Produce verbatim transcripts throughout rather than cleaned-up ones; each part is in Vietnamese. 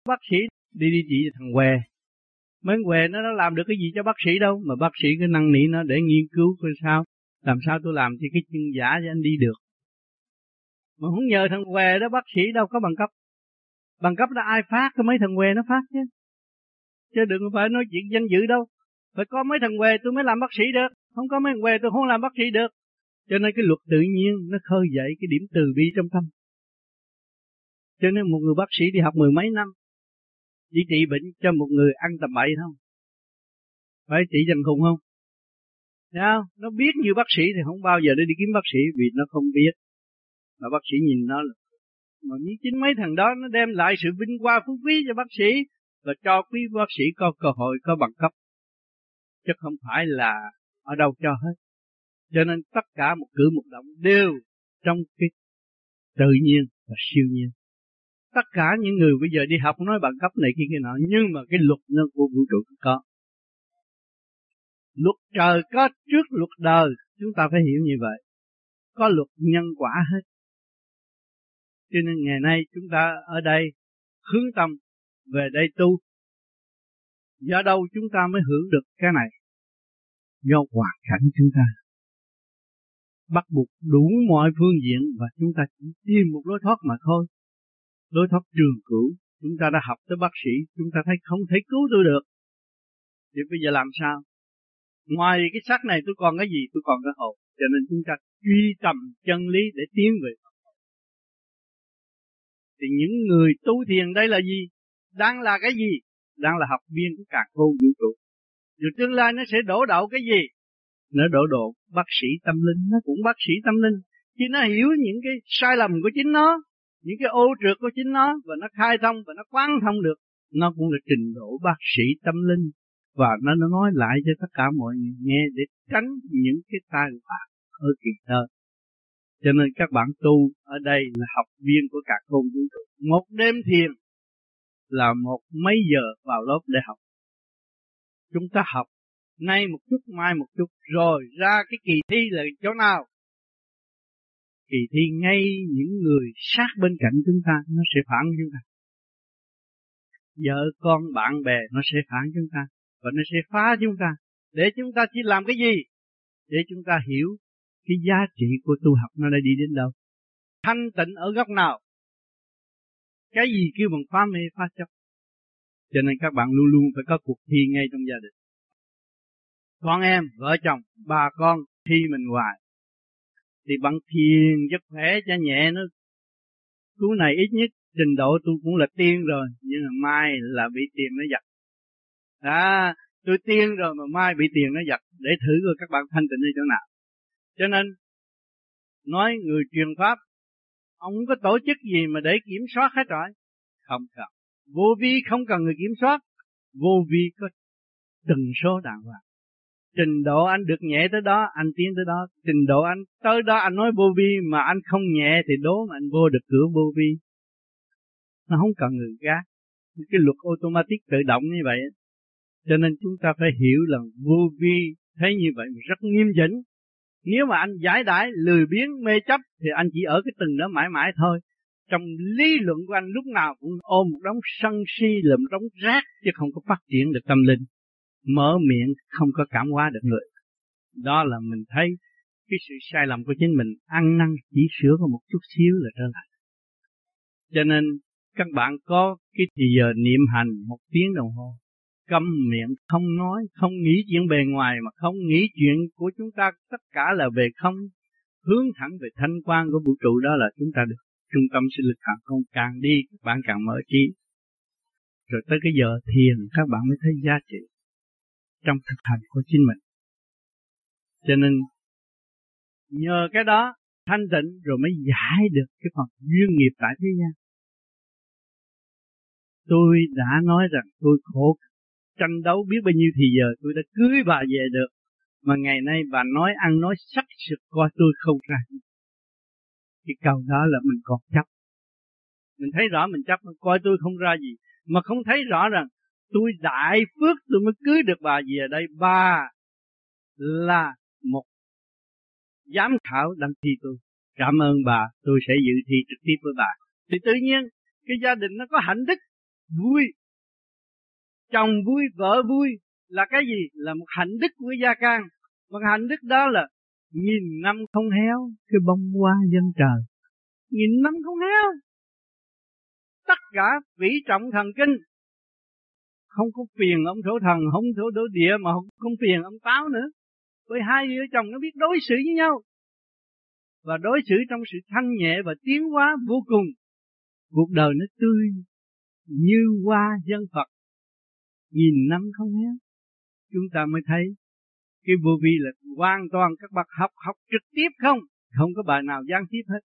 Bác sĩ đi đi trị thằng què. Mấy què nó nó làm được cái gì cho bác sĩ đâu, mà bác sĩ cứ năn nỉ nó để nghiên cứu coi sao, làm sao tôi làm cho cái chân giả cho anh đi được. Mà không nhờ thằng què đó, bác sĩ đâu có bằng cấp. Bằng cấp đó ai phát, có mấy thằng què nó phát chứ. Chứ đừng phải nói chuyện danh dự đâu. Phải có mấy thằng què tôi mới làm bác sĩ được, không có mấy thằng què tôi không làm bác sĩ được. Cho nên cái luật tự nhiên nó khơi dậy cái điểm từ bi trong tâm. Cho nên một người bác sĩ đi học mười mấy năm đi trị bệnh cho một người ăn tầm bậy không? Phải trị danh khùng không? Thấy không? Nó biết như bác sĩ thì không bao giờ nó đi kiếm bác sĩ, vì nó không biết. Mà bác sĩ nhìn nó là, mà như chính mấy thằng đó nó đem lại sự vinh quang phú quý cho bác sĩ, và cho quý bác sĩ có cơ hội, có bằng cấp, chứ không phải là ở đâu cho hết. Cho nên tất cả một cử một động đều trong cái tự nhiên và siêu nhiên. Tất cả những người bây giờ đi học nói bằng cấp này kia kia nọ, nhưng mà cái luật nó của vũ trụ có. Luật trời có trước luật đời, chúng ta phải hiểu như vậy. Có luật nhân quả hết. Cho nên ngày nay chúng ta ở đây hướng tâm về đây tu. Do đâu chúng ta mới hưởng được cái này? Do hoàn cảnh chúng ta bắt buộc đủ mọi phương diện, và chúng ta chỉ tìm một lối thoát mà thôi. Lối thoát trường cửu. Chúng ta đã học tới bác sĩ, chúng ta thấy không thể cứu tôi được. Thì bây giờ làm sao? Ngoài cái xác này tôi còn cái gì? Tôi còn cái hồn. Cho nên chúng ta truy tầm chân lý để tiến về. Thì những người tu thiền đây là gì? Đang là cái gì? Đang là học viên của càn khôn vũ trụ. Rồi tương lai nó sẽ đổ đậu cái gì? Nó đổ độ bác sĩ tâm linh. Nó cũng bác sĩ tâm linh. Khi nó hiểu những cái sai lầm của chính nó, những cái ô trượt của chính nó, và nó khai thông và nó quán thông được, nó cũng là trình độ bác sĩ tâm linh. Và nó, nó nói lại cho tất cả mọi người nghe để tránh những cái tai họa ở kỳ thơ. Cho nên các bạn tu ở đây là học viên của cả khôn vũ trụ. Một đêm thiền là một mấy giờ vào lớp để học. Chúng ta học nay một chút, mai một chút, rồi ra cái kỳ thi là chỗ nào? Kỳ thi ngay những người sát bên cạnh chúng ta nó sẽ phản chúng ta. Vợ con bạn bè nó sẽ phản chúng ta, và nó sẽ phá chúng ta. Để chúng ta chỉ làm cái gì? Để chúng ta hiểu cái giá trị của tu học nó đã đi đến đâu. Thanh tịnh ở góc nào? Cái gì kêu bằng phá mê phá chấp? Cho nên các bạn luôn luôn phải có cuộc thi ngay trong gia đình. Con em, vợ chồng, bà con thi mình hoài. Thì bằng thiền giấc khỏe cho nhẹ nó cứu này, ít nhất trình độ tôi cũng là tiên rồi, nhưng mà mai là bị tiền nó giật. À, tôi tiên rồi mà mai bị tiền nó giật, để thử coi các bạn thanh tịnh ở chỗ nào. Cho nên nói người truyền pháp, ông không có tổ chức gì mà để kiểm soát hết rồi. Không cần. Vô vi không cần người kiểm soát. Vô vi có từng số đàng hoàng. Trình độ anh được nhẹ tới đó, anh tiến tới đó. Trình độ anh tới đó anh nói vô vi, mà anh không nhẹ thì đố mà anh vô được cửa vô vi. Nó không cần người gác. Cái luật automatic tự động như vậy. Cho nên chúng ta phải hiểu là vô vi thấy như vậy rất nghiêm chỉnh. Nếu mà anh giải đãi, lười biếng, mê chấp thì anh chỉ ở cái từng đó mãi mãi thôi. Trong lý luận của anh lúc nào cũng ôm một đống sân si, là một đống rác, chứ không có phát triển được tâm linh. Mở miệng không có cảm hóa được người. Đó là mình thấy cái sự sai lầm của chính mình, ăn năn chỉ sửa có một chút xíu là trở lại. Cho nên các bạn có cái thì giờ niệm hành một tiếng đồng hồ, câm miệng không nói, không nghĩ chuyện bề ngoài, mà không nghĩ chuyện của chúng ta, tất cả là về không, hướng thẳng về thanh quan của vũ trụ. Đó là chúng ta được trung tâm sinh lực càng không, càng đi các bạn càng mở trí. Rồi tới cái giờ thiền các bạn mới thấy giá trị trong thực hành của chính mình. Cho nên nhờ cái đó thanh tịnh rồi mới giải được cái phần duyên nghiệp tại thế gian. Tôi đã nói rằng tôi khổ tranh đấu biết bao nhiêu thì giờ tôi đã cưới bà về được, mà ngày nay bà nói ăn nói sắc sực coi tôi không ra. Cái câu đó là mình còn chấp. Mình thấy rõ mình chấp, coi tôi không ra gì, mà không thấy rõ rằng tôi đại phước tôi mới cưới được bà về đây. Bà là một giám khảo đăng thi tôi. Cảm ơn bà, tôi sẽ dự thi trực tiếp với bà. Thì tự nhiên cái gia đình nó có hạnh đức, vui. Chồng vui, vợ vui là cái gì? Là một hạnh đức của gia can. Một hạnh đức đó là nghìn năm không héo, cái bông hoa dân trời. Nghìn năm không héo. Tất cả vĩ trọng thần kinh. Không có phiền ông thổ thần, không thổ đổ địa, mà không, không phiền ông táo nữa. Bởi hai vợ chồng nó biết đối xử với nhau. Và đối xử trong sự thanh nhẹ và tiến hóa vô cùng. Cuộc đời nó tươi như hoa dân Phật. Nghìn năm không héo. Chúng ta mới thấy cái vô vi là hoàn toàn các bạn học học trực tiếp không. Không có bài nào gián tiếp hết.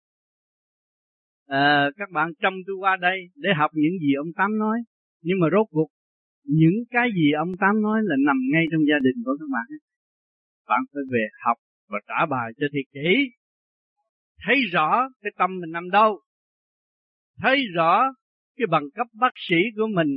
À, các bạn trong tôi qua đây để học những gì ông Tám nói. Nhưng mà rốt cuộc những cái gì ông Tám nói là nằm ngay trong gia đình của các bạn. Bạn phải về học và trả bài cho thiệt kỹ. Thấy rõ cái tâm mình nằm đâu. Thấy rõ cái bằng cấp bác sĩ của mình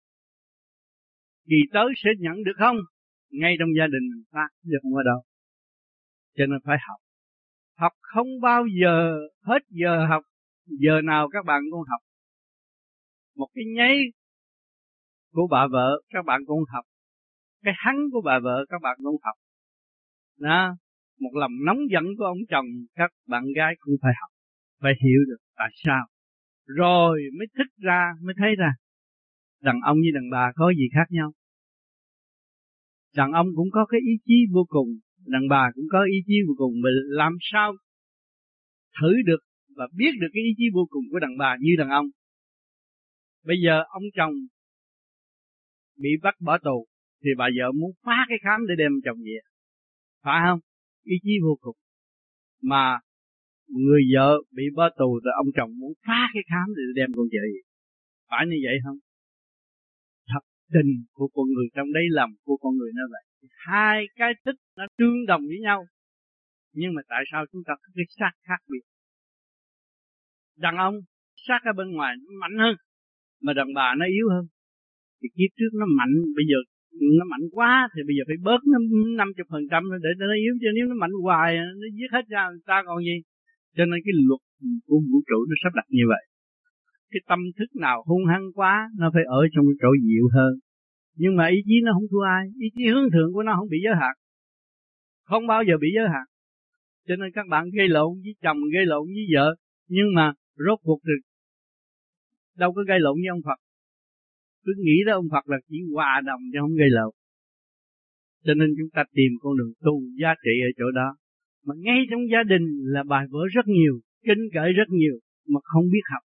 kỳ tới sẽ nhận được không? Ngay trong gia đình mình phát, chứ không ở đâu. Cho nên phải học. Học không bao giờ hết giờ học. Giờ nào các bạn cũng học. Một cái nháy của bà vợ các bạn cũng học. Cái hắn của bà vợ các bạn cũng học. Đó. Một lòng nóng giận của ông chồng các bạn gái cũng phải học. Phải hiểu được tại sao. Rồi mới thích ra, mới thấy ra đàn ông với đàn bà có gì khác nhau. Đàn ông cũng có cái ý chí vô cùng, đàn bà cũng có ý chí vô cùng. Mà làm sao thử được và biết được cái ý chí vô cùng của đàn bà như đàn ông. Bây giờ ông chồng bị bắt bỏ tù thì bà vợ muốn phá cái khám để đem chồng về. Phải không? Ý chí vô cùng. Mà người vợ bị bỏ tù rồi ông chồng muốn phá cái khám để đem con vợ về. Phải như vậy không? Thật tình của con người trong đấy, lòng của con người nó vậy. Hai cái tích nó tương đồng với nhau. Nhưng mà tại sao chúng ta có cái xác khác biệt? Đàn ông xác ở bên ngoài nó mạnh hơn, mà đàn bà nó yếu hơn. Thì kiếp trước nó mạnh, bây giờ nó mạnh quá thì bây giờ phải bớt nó năm mươi phần trăm để nó yếu. Chứ nếu nó mạnh hoài nó giết hết ra người ta còn gì. Cho nên cái luật của vũ trụ nó sắp đặt như vậy. Cái tâm thức nào hung hăng quá nó phải ở trong cái chỗ dịu hơn. Nhưng mà ý chí nó không thua ai. Ý chí hướng thượng của nó không bị giới hạn. Không bao giờ bị giới hạn. Cho nên các bạn gây lộn với chồng, gây lộn với vợ. Nhưng mà rốt cuộc thì đâu có gây lộn với ông Phật. Cứ nghĩ đó ông Phật là chỉ hòa đồng chứ không gây lộn. Cho nên chúng ta tìm con đường tu giá trị ở chỗ đó. Mà ngay trong gia đình là bài vở rất nhiều, kinh cởi rất nhiều mà không biết học.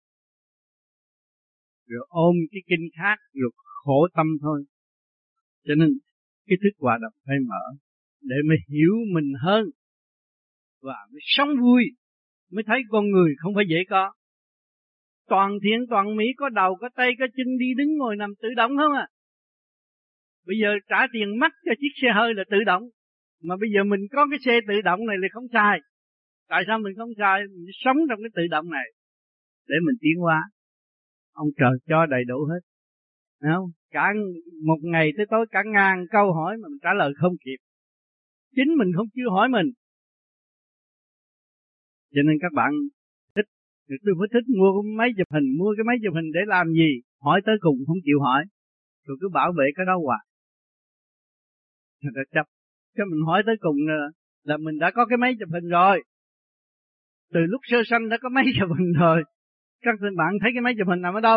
Rồi ôm cái kinh khác rồi khổ tâm thôi. Cho nên cái thức hòa đồng phải mở để mới hiểu mình hơn và mới sống vui, mới thấy con người không phải dễ có. Toàn thiện toàn mỹ, có đầu có tay có chân, đi đứng ngồi nằm tự động không à. Bây giờ trả tiền mắc cho chiếc xe hơi là tự động, mà bây giờ mình có cái xe tự động này là không sai. Tại sao mình không sai? Mình sống trong cái tự động này để mình tiến hóa. Ông trời cho đầy đủ hết. Đúng không? Cả một ngày tới tối cả ngàn câu hỏi mà mình trả lời không kịp. Chính mình không chưa hỏi mình. Cho nên các bạn thích, tôi phải thích mua cái máy chụp hình, mua cái máy chụp hình để làm gì? Hỏi tới cùng không chịu hỏi. Rồi cứ bảo vệ cái đó hoài. Thật là chấp. Cái mình hỏi tới cùng là mình đã có cái máy chụp hình rồi. Từ lúc sơ sanh đã có máy chụp hình rồi. Các bạn thấy cái máy chụp hình nằm ở đâu?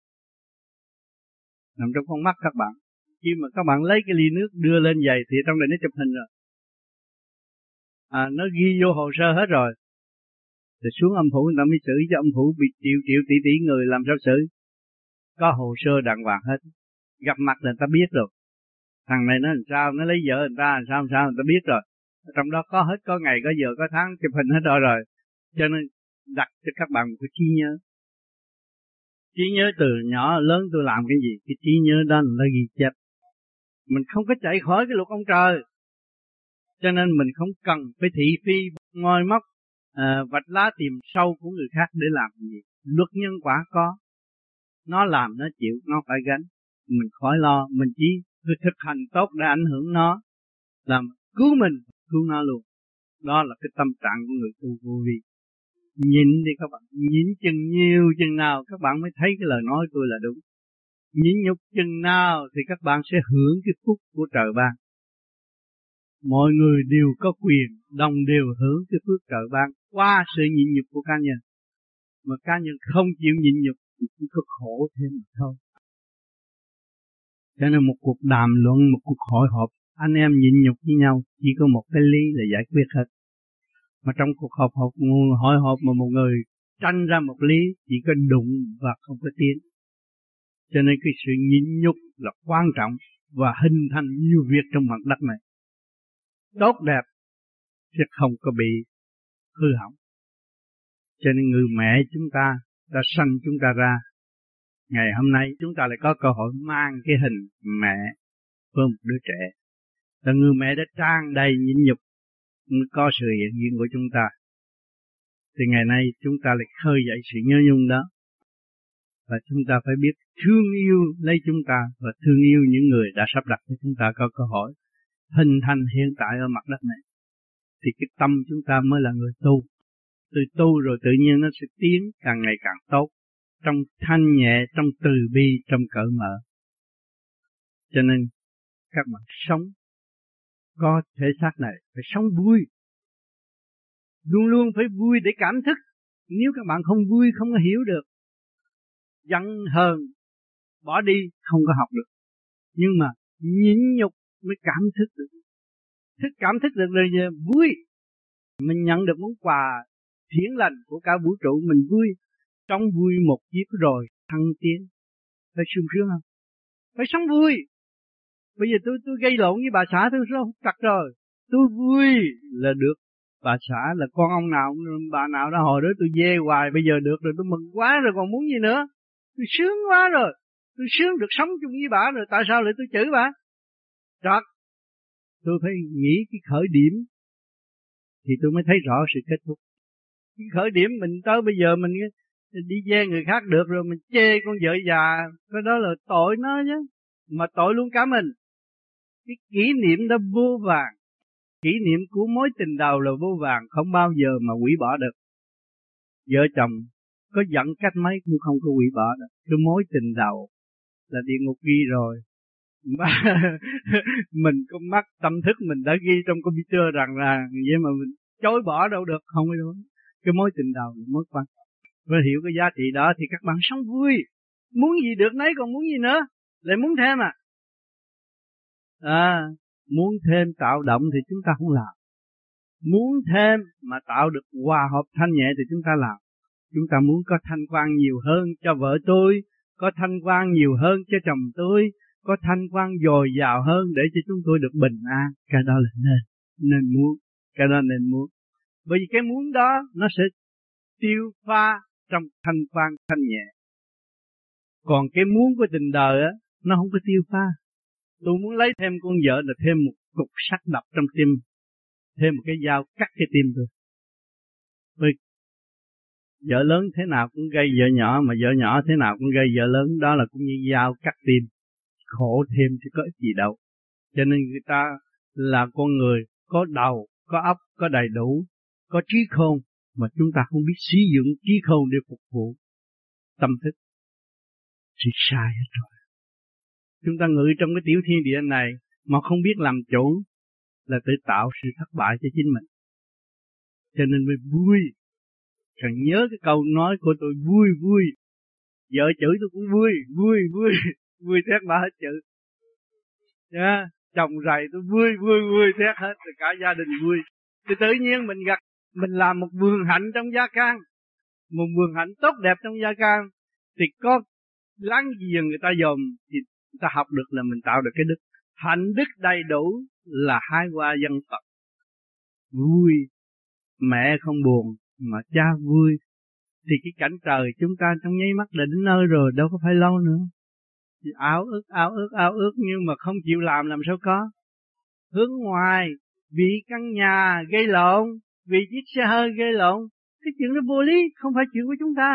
Nằm trong con mắt các bạn. Khi mà các bạn lấy cái ly nước đưa lên vậy thì trong này nó chụp hình rồi. À, nó ghi vô hồ sơ hết rồi. Thì xuống âm phủ người ta mới xử, cho âm phủ bị triệu triệu tỷ tỷ người làm sao xử. Có hồ sơ đàng hoàng hết. Gặp mặt là người ta biết rồi. Thằng này nó làm sao, nó lấy vợ người ta làm sao làm sao người ta biết rồi. Trong đó có hết, có ngày, có giờ, có tháng, chụp hình hết rồi rồi. Cho nên đặt cho các bạn một cái trí nhớ. Trí nhớ từ nhỏ lớn tôi làm cái gì, cái trí nhớ đó là ghi chép. Mình không có chạy khỏi cái luật ông trời. Cho nên mình không cần phải thị phi, ngoi móc, à, vạch lá tìm sâu của người khác để làm gì. Luật nhân quả có. Nó làm, nó chịu, nó phải gánh. Mình khỏi lo, mình chỉ thực hành tốt để ảnh hưởng nó. Làm cứu mình, cứu nó luôn. Đó là cái tâm trạng của người tu vô vi. Nhịn đi các bạn, nhịn chừng nhiều chừng nào các bạn mới thấy cái lời nói tôi là đúng. Nhịn nhục chừng nào thì các bạn sẽ hưởng cái phúc của trời ban. Mọi người đều có quyền đồng đều hưởng cái phước trời ban qua sự nhịn nhục của cá nhân. Mà cá nhân không chịu nhịn nhục thì chỉ có khổ thêm mà thôi. Cho nên một cuộc đàm luận, một cuộc hội họp, anh em nhịn nhục với nhau chỉ có một cái lý là giải quyết hết. Mà trong cuộc họp họp hội họp mà một người tranh ra một lý chỉ có đụng và không có tiến. Cho nên cái sự nhịn nhục là quan trọng và hình thành nhiều việc trong mặt đất này. Tốt đẹp chứ không có bị hư hỏng. Cho nên người mẹ chúng ta đã sanh chúng ta ra. Ngày hôm nay chúng ta lại có cơ hội mang cái hình mẹ với một đứa trẻ. Là người mẹ đã tràn đầy nhịn nhục mới có sự hiện diện của chúng ta. Thì ngày nay chúng ta lại khơi dậy sự nhớ nhung đó. Và chúng ta phải biết thương yêu lấy chúng ta và thương yêu những người đã sắp đặt cho chúng ta có cơ hội hình thành hiện tại ở mặt đất này. Thì cái tâm chúng ta mới là người tu. Từ tu rồi tự nhiên nó sẽ tiến càng ngày càng tốt. Trong thanh nhẹ, trong từ bi, trong cởi mở. Cho nên các bạn sống có thể xác này phải sống vui. Luôn luôn phải vui để cảm thức. Nếu các bạn không vui không có hiểu được. Giận hờn bỏ đi không có học được. Nhưng mà nhịn nhục mới cảm thức được. Thức cảm thức được là vui. Mình nhận được món quà thiện lành của cả vũ trụ, mình vui. Trong vui một kiếp rồi thăng tiến. Phải sung sướng không? Phải sống vui. Bây giờ tôi tôi gây lộn với bà xã tôi rất chặt rồi. Tôi vui là được. Bà xã là con ông nào, bà nào đó hồi đó tôi dê hoài, bây giờ được rồi tôi mừng quá rồi còn muốn gì nữa. Tôi sướng quá rồi. Tôi sướng được sống chung với bà rồi, tại sao lại tôi chửi bà? Trật. Tôi phải nghĩ cái khởi điểm thì tôi mới thấy rõ sự kết thúc. Cái khởi điểm mình tới bây giờ mình đi dê người khác được rồi mình chê con vợ già, cái đó là tội nó chứ. Mà tội luôn cả mình. Cái kỷ niệm đó vô vàng. Kỷ niệm của mối tình đầu là vô vàng, không bao giờ mà hủy bỏ được. Vợ chồng có giận cách mấy cũng không có hủy bỏ được. Cái mối tình đầu là địa ngục ghi rồi. Mình có mắt tâm thức mình đã ghi trong computer rằng là vậy mà mình chối bỏ đâu được, không có đâu. Cái mối tình đầu là mối quan trọng. Và hiểu cái giá trị đó thì các bạn sống vui. Muốn gì được nấy, còn muốn gì nữa. Lại muốn thêm à. À, muốn thêm tạo động thì chúng ta không làm. Muốn thêm mà tạo được hòa hợp thanh nhẹ thì chúng ta làm. Chúng ta muốn có thanh quan nhiều hơn cho vợ tôi, có thanh quan nhiều hơn cho chồng tôi, có thanh quan dồi dào hơn để cho chúng tôi được bình an. Cái đó là nên, nên muốn, cái đó nên muốn. Bởi vì cái muốn đó nó sẽ tiêu pha trong thanh quan thanh nhẹ. Còn cái muốn của tình đời á, nó không có tiêu pha. Tôi muốn lấy thêm con vợ là thêm một cục sắt đập trong tim, thêm một cái dao cắt cái tim tôi. Bởi vợ lớn thế nào cũng gây vợ nhỏ, mà vợ nhỏ thế nào cũng gây vợ lớn, đó là cũng như dao cắt tim. Khổ thêm chứ có ích gì đâu. Cho nên người ta là con người có đầu, có óc, có đầy đủ, có trí khôn, mà chúng ta không biết sử dụng trí khôn để phục vụ tâm thức. Thì sai hết rồi. Chúng ta ngự trong cái tiểu thiên địa này mà không biết làm chủ là tự tạo sự thất bại cho chính mình. Cho nên mới vui. Cần nhớ cái câu nói của tôi, vui vui. Vợ chửi tôi cũng vui, vui vui. Vui thét bà hết chữ. Yeah. Chồng rầy tôi vui vui vui thét hết, rồi cả gia đình vui. Thì tự nhiên mình gặp, mình làm một vườn hạnh trong gia can, một vườn hạnh tốt đẹp trong gia can, thì có láng giềng người ta dòm thì người ta học được là mình tạo được cái đức. Hạnh đức đầy đủ là hái hoa dân Phật. Vui, mẹ không buồn mà cha vui, thì cái cảnh trời chúng ta trong nháy mắt là đến nơi rồi, đâu có phải lâu nữa. Áo ước, áo ước, áo ước nhưng mà không chịu làm làm sao có. Hướng ngoài, vì căn nhà gây lộn, vì chiếc xe hơi gây lộn, cái chuyện đó vô lý, không phải chuyện của chúng ta.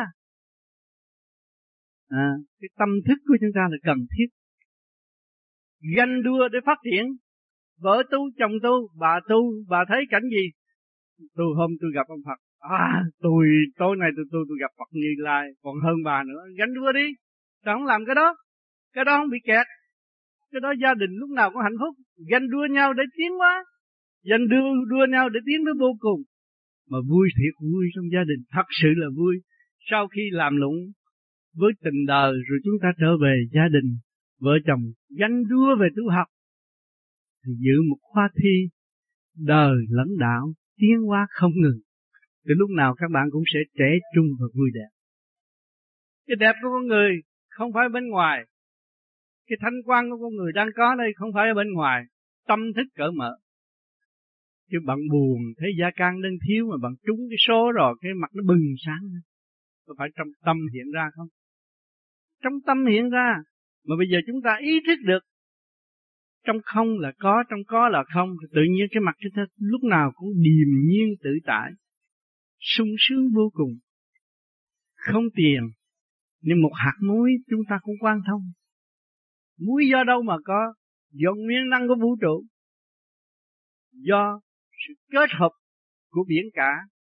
À, cái tâm thức của chúng ta là cần thiết. Ganh đua để phát triển. Vợ tu, chồng tu, bà tu, bà thấy cảnh gì? Tôi hôm tôi gặp ông Phật, à, tôi tối nay tôi tôi tôi gặp Phật Như Lai, còn hơn bà nữa, ganh đua đi. Sao không làm cái đó? cái đó không bị kẹt. Cái đó gia đình lúc nào cũng hạnh phúc, ganh đua nhau để tiến hóa, ganh đua đua nhau để tiến tới vô cùng. Mà vui thiệt vui trong gia đình, thật sự là vui. Sau khi làm lụng với tình đời rồi chúng ta trở về gia đình, vợ chồng ganh đua về tu học, thì giữ một khóa thi đời lẫn đạo, tiến hóa không ngừng. Từ lúc nào các bạn cũng sẽ trẻ trung và vui đẹp. Cái đẹp của con người không phải bên ngoài, cái thanh quan của con người đang có đây không phải ở bên ngoài, tâm thức cởi mở. Chứ bạn buồn, thấy gia can đang thiếu mà bạn trúng cái số rồi, cái mặt nó bừng sáng. Có phải trong tâm hiện ra không? Trong tâm hiện ra. Mà bây giờ chúng ta ý thức được, trong không là có, trong có là không, thì tự nhiên cái mặt chúng ta lúc nào cũng điềm nhiên tự tại, sung sướng vô cùng. Không tiền, nhưng một hạt muối chúng ta cũng quan thông. Muối do đâu mà có? Do nguyên năng của vũ trụ, do sự kết hợp của biển cả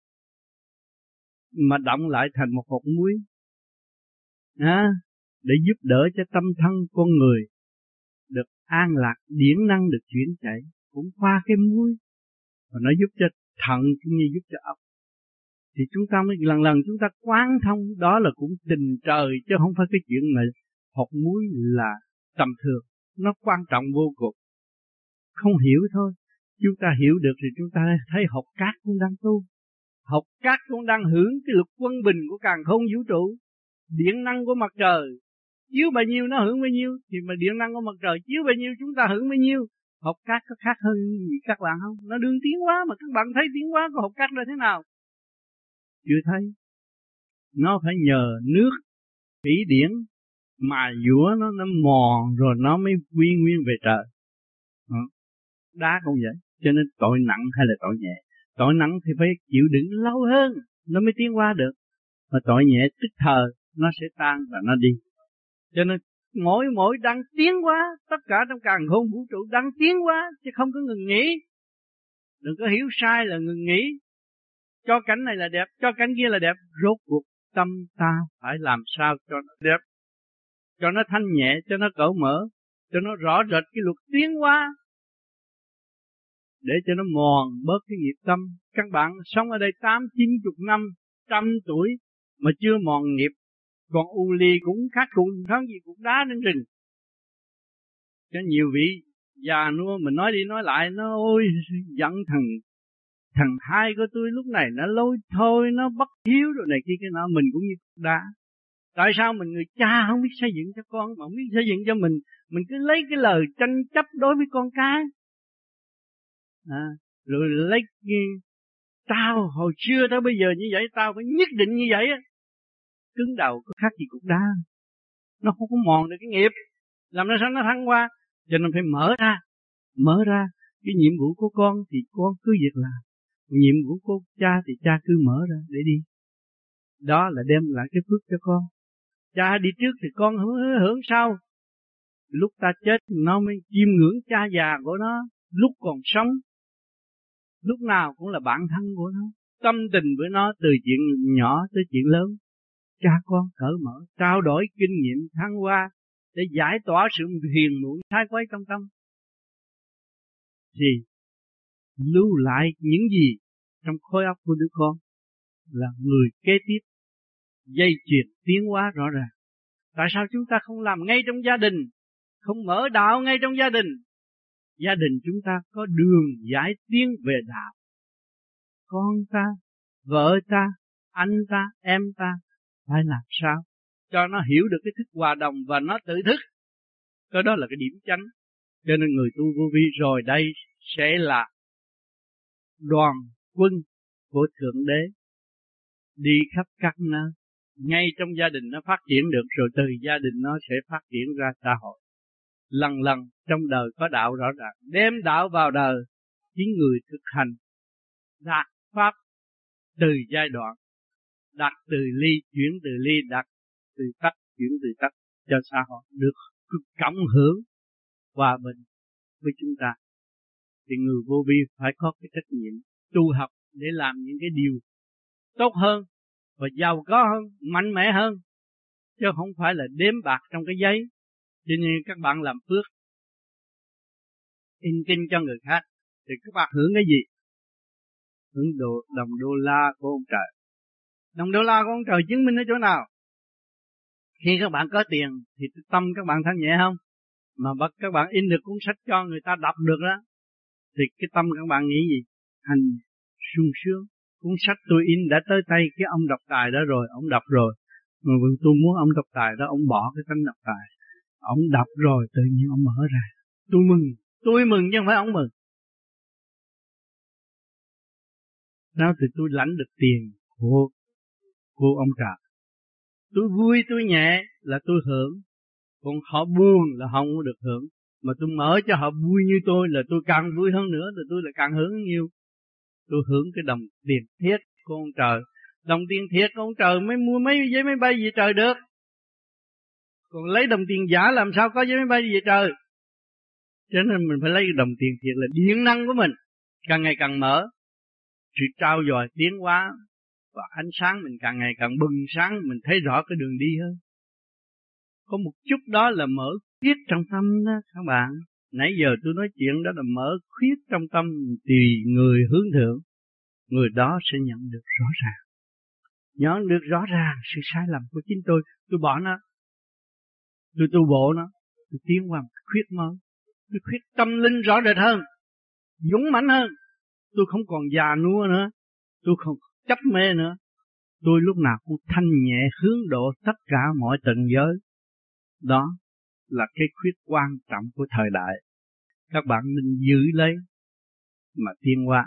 mà động lại thành một hột muối, à, để giúp đỡ cho tâm thân con người được an lạc, điển năng được chuyển chảy cũng qua cái muối, và nó giúp cho thận cũng như giúp cho óc. Thì chúng ta mới lần lần chúng ta quán thông, đó là cũng tình trời, chứ không phải cái chuyện này hột muối là tầm thường, nó quan trọng vô cùng. Không hiểu thôi, chúng ta hiểu được thì chúng ta thấy hột cát cũng đang tu, hột cát cũng đang hưởng cái luật quân bình của càn khôn vũ trụ. Điện năng của mặt trời chiếu bao nhiêu nó hưởng bao nhiêu, thì mà điện năng của mặt trời chiếu bao nhiêu chúng ta hưởng bao nhiêu. Hột cát có khác hơn gì các bạn không? Nó đương tiến hóa, mà các bạn thấy tiến hóa của hột cát là thế nào? Chưa thấy. Nó phải nhờ nước thủy điển mà dũa nó, nó mòn rồi nó mới quy nguyên về trời. Đó. Đá cũng vậy. Cho nên tội nặng hay là tội nhẹ? Tội nặng thì phải chịu đựng lâu hơn nó mới tiến hóa được. Mà tội nhẹ tức thời nó sẽ tan và nó đi. Cho nên mỗi mỗi đang tiến hóa, tất cả trong càn khôn vũ trụ đang tiến hóa chứ không có ngừng nghỉ. Đừng có hiểu sai là ngừng nghỉ. Cho cảnh này là đẹp, cho cảnh kia là đẹp. Rốt cuộc tâm ta phải làm sao cho nó đẹp, cho nó thanh nhẹ, cho nó cởi mở, cho nó rõ rệt cái luật tiến hóa, để cho nó mòn bớt cái nghiệp tâm. Các bạn sống ở đây tám, chín chục năm, trăm tuổi mà chưa mòn nghiệp, còn u ly cũng khác cùng tháng gì cũng đá lên rừng. Cho nhiều vị già nua mình nói đi nói lại, nó ôi giận thằng thằng hai của tôi lúc này nó lôi thôi, nó bất hiếu rồi này kia cái nọ, mình cũng như đá. Tại sao mình người cha không biết xây dựng cho con, mà không biết xây dựng cho mình, mình cứ lấy cái lời tranh chấp đối với con cái, à, rồi lấy tao hồi xưa tới bây giờ như vậy, tao phải nhất định như vậy á. Cứng đầu có khác gì cục đá, nó không có mòn được cái nghiệp, làm nó sao nó thăng qua. Cho nên phải mở ra, mở ra cái nhiệm vụ của con thì con cứ việc làm, nhiệm vụ của cha thì cha cứ mở ra để đi. Đó là đem lại cái phước cho con. Cha đi trước thì con hưởng, hưởng sau. Lúc ta chết nó mới chiêm ngưỡng cha già của nó. Lúc còn sống, lúc nào cũng là bạn thân của nó, tâm tình với nó từ chuyện nhỏ tới chuyện lớn. Cha con cởi mở, trao đổi kinh nghiệm thăng hoa để giải tỏa sự phiền muộn thái quấy trong tâm. Thì lưu lại những gì trong khối óc của đứa con là người kế tiếp dây chuyền tiến hóa rõ ràng. Tại sao chúng ta không làm ngay trong gia đình, không mở đạo ngay trong gia đình? Gia đình chúng ta có đường giải tiến về đạo. Con ta, vợ ta, anh ta, em ta phải làm sao cho nó hiểu được cái thức hòa đồng và nó tự thức. Cái đó là cái điểm chánh. Cho nên người tu vô vi rồi đây sẽ là đoàn quân của Thượng Đế, đi khắp các nơi. Ngay trong gia đình nó phát triển được, rồi từ gia đình nó sẽ phát triển ra xã hội. Lần lần trong đời có đạo rõ ràng, đem đạo vào đời, chính người thực hành đạt pháp từ giai đoạn, đạt từ ly chuyển từ ly, đạt từ tắc chuyển từ tắc cho xã hội được cộng hưởng hòa bình với chúng ta. Thì người vô vi phải có cái trách nhiệm tu học để làm những cái điều tốt hơn và giàu có hơn, mạnh mẽ hơn, chứ không phải là đếm bạc trong cái giấy Cho nên các bạn làm phước, in kinh cho người khác, thì các bạn hưởng cái gì? Hưởng đồ, đồng đô la của ông trời. Đồng đô la của ông trời chứng minh ở chỗ nào? Khi các bạn có tiền thì tâm các bạn thanh nhẹ không? Mà bắt các bạn in được cuốn sách cho người ta đọc được đó, thì cái tâm các bạn nghĩ gì? Hành sung sướng. Cuốn sách tôi in đã tới tay cái ông độc tài đó rồi, ông đọc rồi. Mà tôi muốn ông độc tài đó, ông bỏ cái tánh độc tài. Ông đọc rồi tự nhiên ông mở ra. Tôi mừng, tôi mừng chứ không phải ông mừng. Nào thì tôi lãnh được tiền của, của ông trời. Tôi vui, tôi nhẹ là tôi hưởng. Còn họ buồn là họ không được hưởng. Mà tôi mở cho họ vui như tôi là tôi càng vui hơn nữa, là tôi lại càng hưởng nhiều. Tôi hưởng cái đồng tiền thiết của ông trời. Đồng tiền thiệt của ông trời mới mua mấy giấy máy bay về trời được. Còn lấy đồng tiền giả làm sao có giấy máy bay về trời. Cho nên mình phải lấy đồng tiền thiệt là điện năng của mình càng ngày càng mở. Sự trao dồi tiến hóa và ánh sáng mình càng ngày càng bừng sáng, mình thấy rõ cái đường đi hơn. Có một chút đó là mở khuyết trong tâm đó các bạn. Nãy giờ tôi nói chuyện đó là mở khuyết trong tâm, tùy người hướng thượng, người đó sẽ nhận được rõ ràng. Nhận được rõ ràng sự sai lầm của chính tôi, tôi bỏ nó, tôi tu bộ nó, tôi tiến qua một khuyết mới, tôi khuyết tâm linh rõ rệt hơn, dũng mãnh hơn. Tôi không còn già nua nữa, tôi không chấp mê nữa. Tôi lúc nào cũng thanh nhẹ hướng độ tất cả mọi tầng giới. Đó là cái khuyết quan trọng của thời đại. Các bạn nên giữ lấy mà tiến hóa.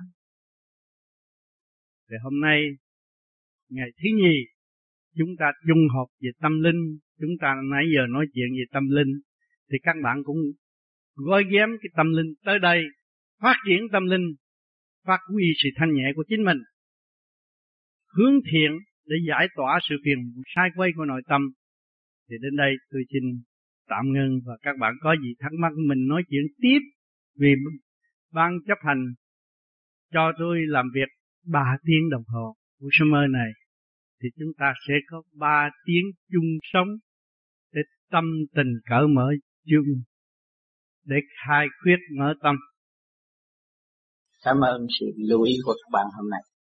Thì hôm nay, ngày thứ nhì, chúng ta chung họp về tâm linh. Chúng ta nãy giờ nói chuyện về tâm linh. Thì các bạn cũng gói ghém cái tâm linh tới đây, phát triển tâm linh, phát huy sự thanh nhẹ của chính mình, hướng thiện để giải tỏa sự phiền sai quay của nội tâm. Thì đến đây tôi xin tạm ngưng, và các bạn có gì thắc mắc mình nói chuyện tiếp, vì ban chấp hành cho tôi làm việc ba tiếng đồng hồ của summer này, thì chúng ta sẽ có ba tiếng chung sống để tâm tình cởi mở chung, để khai khuyết mở tâm. Cảm ơn sự lưu ý của các bạn hôm nay.